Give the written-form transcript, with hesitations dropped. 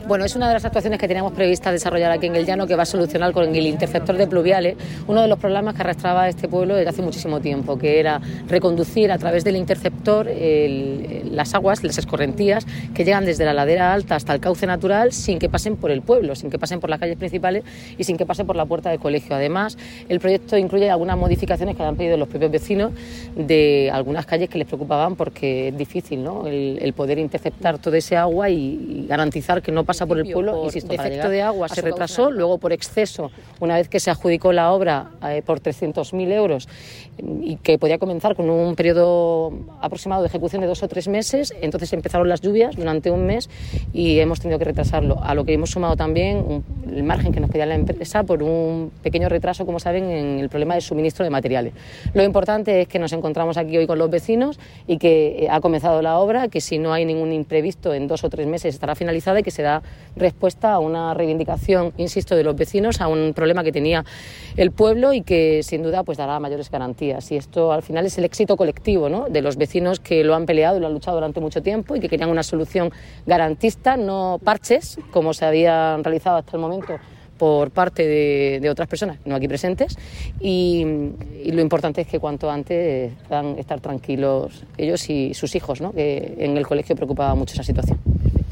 Bueno, es una de las actuaciones que teníamos prevista desarrollar aquí en el Llano, que va a solucionar con el interceptor de pluviales uno de los problemas que arrastraba este pueblo desde hace muchísimo tiempo, que era reconducir a través del interceptor las aguas, las escorrentías que llegan desde la ladera alta hasta el cauce natural sin que pasen por el pueblo, sin que pasen por las calles principales y sin que pasen por la puerta del colegio. Además, el proyecto incluye algunas modificaciones que han pedido los propios vecinos de algunas calles que les preocupaban porque es difícil, ¿no?, el poder interceptar todo ese agua y garantizar que no pasa por el pueblo. Insisto, defecto de agua se retrasó, luego por exceso, una vez que se adjudicó la obra por 300.000 euros y que podía comenzar con un periodo aproximado de ejecución de 2 o 3 meses, entonces empezaron las lluvias durante un mes y hemos tenido que retrasarlo, a lo que hemos sumado también el margen que nos pedía la empresa por un pequeño retraso, como saben, en el problema de suministro de materiales. Lo importante es que nos encontramos aquí hoy con los vecinos y que ha comenzado la obra, que si no hay ningún imprevisto en 2 o 3 meses estará finalizada y que se da respuesta a una reivindicación, insisto, de los vecinos, a un problema que tenía el pueblo y que sin duda pues dará mayores garantías. Y esto al final es el éxito colectivo, ¿no?, de los vecinos que lo han peleado y lo han luchado durante mucho tiempo y que querían una solución garantista, no parches como se habían realizado hasta el momento por parte de otras personas no aquí presentes, y lo importante es que cuanto antes puedan estar tranquilos ellos y sus hijos, ¿no?, que en el colegio preocupaba mucho esa situación.